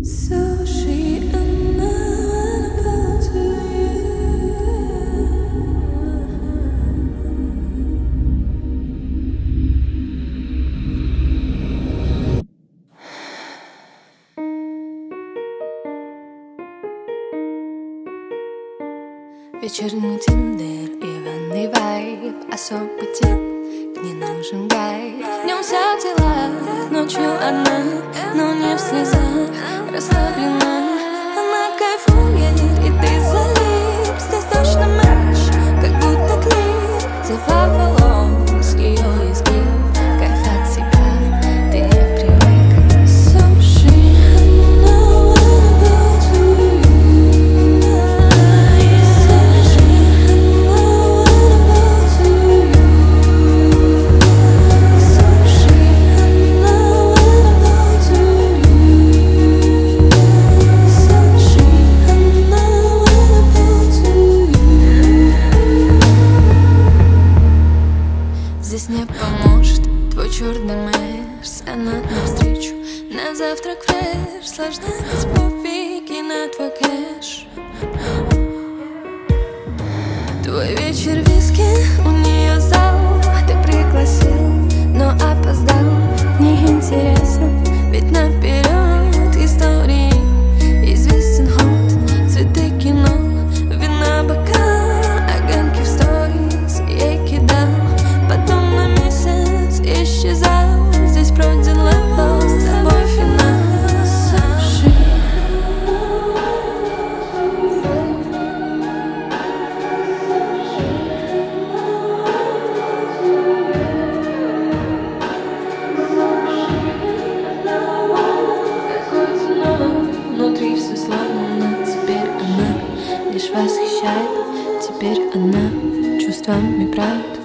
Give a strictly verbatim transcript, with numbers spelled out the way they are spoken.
Вечерний тиндер и ванный вайб, особый тип, не нужен гайд. Днем вся в делах, ночью одна, но не в слезах, расслаблена. Она кайфует, и ты залип. Здесь точно матч, как будто клип. Цвета волос, ее изгиб, кайф от себя, ты не привык. Суши, I know about you. Здесь не поможет твой черный мерс, она навстречу на завтрак фреш. Сложно без пуфики на твой кэш. Твой вечер виски, у нее зал, ты пригласил, но опоздал. Неинтересно, ведь наперед истории известен ход. Цветы, кино, вина, бокал, огоньки в сторис ей кидал. Потом на месяц исчезал. Здесь про дела, с тобой финал. Суши. Какой ценой внутри все сломано. Теперь она лишь восхищает. Теперь она чувствами правит.